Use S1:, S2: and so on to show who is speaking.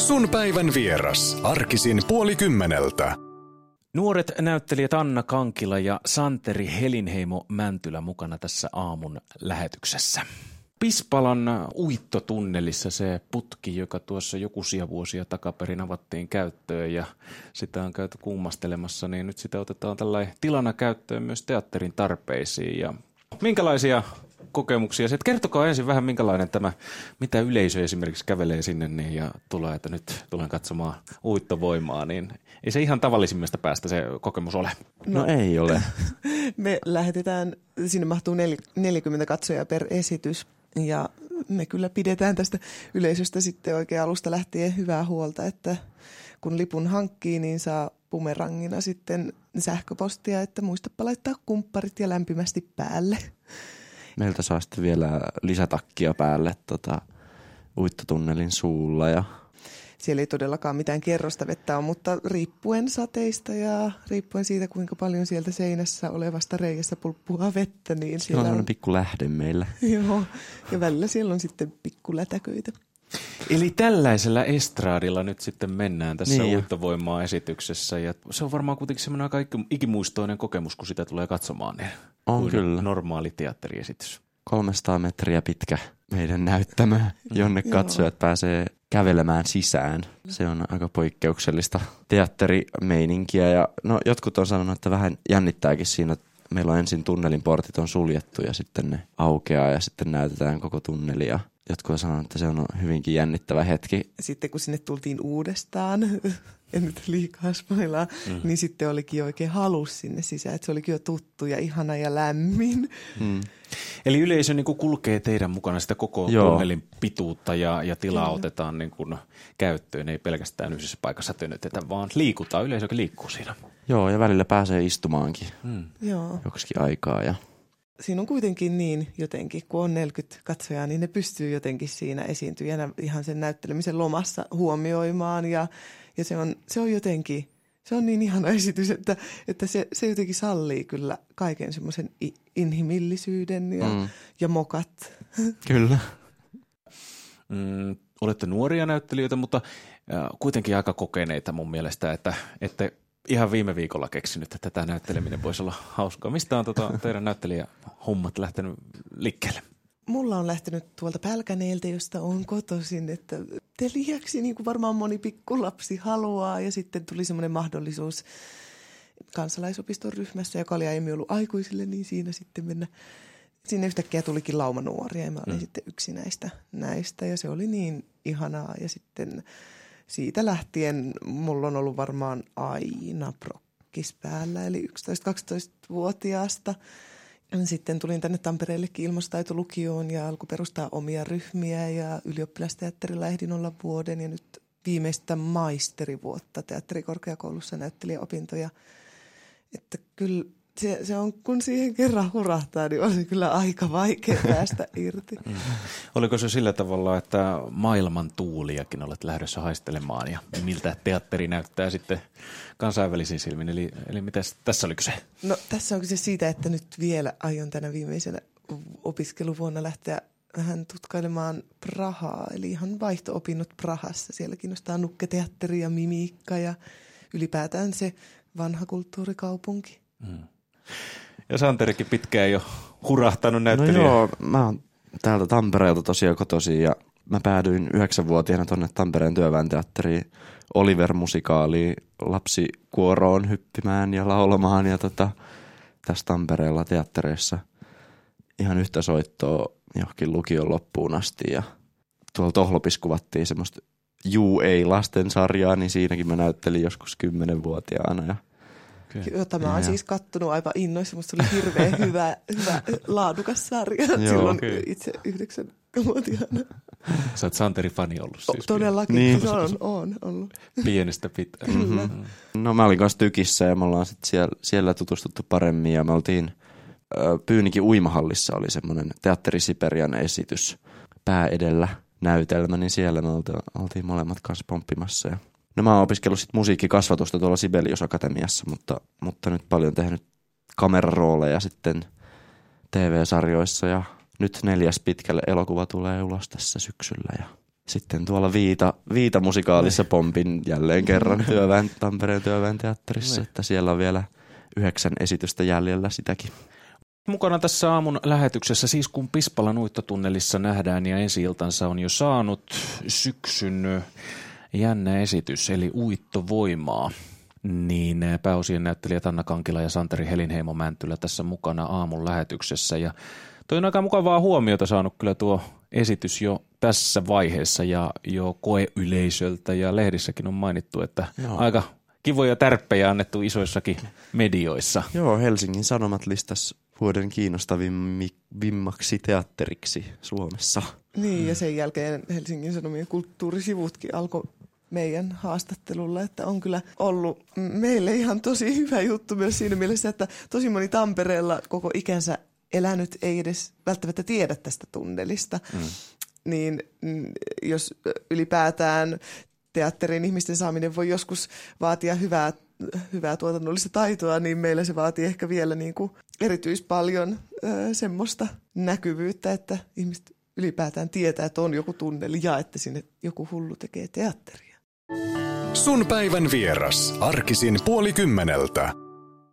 S1: Sun päivän vieras. Arkisin 9:30.
S2: Nuoret näyttelijät Anna Kankila ja Santeri Helinheimo Mäntylä mukana tässä aamun lähetyksessä. Pispalan uittotunnelissa se putki, joka tuossa jokuisia vuosia takaperin avattiin käyttöön ja sitä on käyty kummastelemassa, niin nyt sitä otetaan tällainen tilana käyttöön myös teatterin tarpeisiin. Ja minkälaisia kokemuksia? Kertokaa ensin vähän minkälainen tämä, mitä yleisö esimerkiksi kävelee sinne niin, ja tulee, että nyt tulen katsomaan uittovoimaa, niin ei se ihan tavallisimmasta päästä se kokemus ole.
S3: No ei ole. Me lähetetään, sinne mahtuu 40 katsojaa per esitys ja me kyllä pidetään tästä yleisöstä sitten oikein alusta lähtien hyvää huolta, että kun lipun hankkii, niin saa bumerangina sitten sähköpostia, että muistapa laittaa kumpparit ja lämpimästi päälle.
S4: Meiltä saa sitten vielä lisätakkia päälle uittotunnelin suulla. Ja
S3: siellä ei todellakaan mitään kerrosta vettä ole, mutta riippuen sateista ja riippuen siitä, kuinka paljon sieltä seinässä olevasta reiässä pulppuaa vettä, niin siellä on
S4: sellainen pikku lähde meillä.
S3: Joo, ja välillä siellä on sitten pikkulätäköitä.
S2: Eli tällaisella estraadilla nyt sitten mennään tässä uittovoimaa esityksessä ja se on varmaan kuitenkin semmoinen aika ikimuistoinen kokemus, kun sitä tulee katsomaan. Niin
S4: on kyllä.
S2: Normaali teatteriesitys.
S4: 300 metriä pitkä meidän näyttämö, jonne katsojat pääsee kävelemään sisään. Se on aika poikkeuksellista teatterimeininkiä ja no jotkut on sanonut, että vähän jännittääkin siinä, että meillä on ensin tunnelin portit on suljettu ja sitten ne aukeaa ja sitten näytetään koko tunneli ja jotkut on sanonut, että se on hyvinkin jännittävä hetki.
S3: Sitten kun sinne tultiin uudestaan, en nyt liikaa spoilaa, niin sitten olikin oikein halus sinne sisään. Että se olikin jo tuttu ja ihana ja lämmin.
S2: Eli yleisö niin kuin kulkee teidän mukana sitä koko tunnelin pituutta ja tilaa otetaan niin kuin käyttöön. Ei pelkästään yhdessä paikassa tönötetä, vaan liikutaan. Yleisökin liikkuu siinä.
S4: Joo, ja välillä pääsee istumaankin joksikin aikaa ja
S3: siinä on kuitenkin niin jotenkin, kun on 40 katsojaa, niin ne pystyy jotenkin siinä esiintyjänä ihan sen näyttelemisen lomassa huomioimaan. Ja se on jotenkin, se on niin ihana esitys, että se jotenkin sallii kyllä kaiken semmoisen inhimillisyyden ja mokat.
S4: Kyllä.
S2: Olette nuoria näyttelijöitä, mutta kuitenkin aika kokeneita mun mielestä, että ihan viime viikolla keksinyt, että tämä näytteleminen voisi olla hauskaa. Mistä on teidän näyttelijähommat lähtenyt liikkeelle?
S3: Mulla on lähtenyt tuolta Pälkäneeltä, josta on kotoisin, että liiaksi niin kuin varmaan moni pikkulapsi haluaa. Ja sitten tuli semmoinen mahdollisuus kansalaisopiston ryhmässä, joka oli aiemmin ollut aikuisille, niin siinä sitten mennä. Sinne yhtäkkiä tulikin lauma nuoria ja mä olin sitten yksi näistä ja se oli niin ihanaa ja sitten siitä lähtien mulla on ollut varmaan aina prokkis päällä, eli 11-12-vuotiaasta. Sitten tulin tänne Tampereellekin ilmastotaitolukioon ja alkoi perustaa omia ryhmiä ja ylioppilasteatterilla ehdin olla vuoden ja nyt viimeistä maisterivuotta teatterikorkeakoulussa näyttelijäopintoja. Että kyllä se on, kun siihen kerran hurahtaa, niin on se kyllä aika vaikea päästä irti.
S2: Oliko se sillä tavalla, että maailman tuuliakin olet lähdössä haistelemaan ja miltä teatteri näyttää sitten kansainvälisin silmin? Eli mitäs tässä oliko se?
S3: No tässä on kyse siitä, että nyt vielä aion tänä viimeisenä opiskeluvuonna lähteä vähän tutkailemaan Prahaa, eli ihan vaihto-opinnot Prahassa. Siellä kiinnostaa nukketeatteri ja mimiikka ja ylipäätään se vanha kulttuurikaupunki.
S2: Ja Santerikin pitkään jo hurahtanut näyttelijä.
S4: No joo, mä oon täältä Tampereelta tosiaan kotoisin ja mä päädyin 9-vuotiaana tonne Tampereen työväenteatteriin Oliver-musikaaliin lapsikuoroon hyppimään ja laulamaan ja tässä Tampereella teattereissa ihan yhtä soittoa johonkin lukion loppuun asti ja tuolla Tohlopissa kuvattiin semmoista UA-lastensarjaa, niin siinäkin mä näyttelin joskus 10-vuotiaana ja
S3: jota mä oon siis kattonut aivan innoissa. Musta oli hirveän hyvä laadukas sarja silloin itse 9-vuotiaana.
S2: Sä oot Santeri-fani ollut siis.
S3: Todellakin, niin. Se on ollut.
S2: Pienestä pitää.
S4: No mä olin kanssa Tykissä ja me ollaan sitten siellä tutustuttu paremmin ja me oltiin Pyynikin uimahallissa oli semmoinen Teatteri Siperian esitys pää edellä näytelmä, niin siellä me oltiin molemmat kanssa pomppimassa ja no mä oon opiskellut sit musiikkikasvatusta tuolla Sibelius Akatemiassa, mutta nyt paljon tehnyt kamerarooleja sitten TV-sarjoissa ja nyt 4. pitkälle elokuva tulee ulos tässä syksyllä ja sitten tuolla Viita musikaalissa pompin jälleen kerran Tampereen työväen teatterissa, että siellä on vielä 9 esitystä jäljellä sitäkin.
S2: Mukana tässä aamun lähetyksessä, siis kun Pispalan uittotunnelissa nähdään ja ensi-iltansa on jo saanut syksyn jännä esitys, eli Uittovoimaa, niin pääosien näyttelijät Anna Kankila ja Santeri Helinheimo Mäntylä tässä mukana aamun lähetyksessä. Ja toi on aika mukavaa huomiota saanut kyllä tuo esitys jo tässä vaiheessa ja jo koeyleisöltä ja lehdissäkin on mainittu, että aika kivoja tärppejä annettu isoissakin medioissa.
S4: Joo, Helsingin Sanomat listasi vuoden kiinnostavimmaksi teatteriksi Suomessa.
S3: Niin, ja sen jälkeen Helsingin Sanomien kulttuurisivutkin alkoi meidän haastattelulla, että on kyllä ollut meille ihan tosi hyvä juttu myös siinä mielessä, että tosi moni Tampereella koko ikänsä elänyt ei edes välttämättä tiedä tästä tunnelista. Niin jos ylipäätään teatterin ihmisten saaminen voi joskus vaatia hyvää tuotannollista taitoa, niin meillä se vaatii ehkä vielä niin kuin erityispaljon semmoista näkyvyyttä, että ihmiset ylipäätään tietää, että on joku tunneli ja että sinne joku hullu tekee teatteria.
S1: Sun päivän vieras. Arkisin 9:30.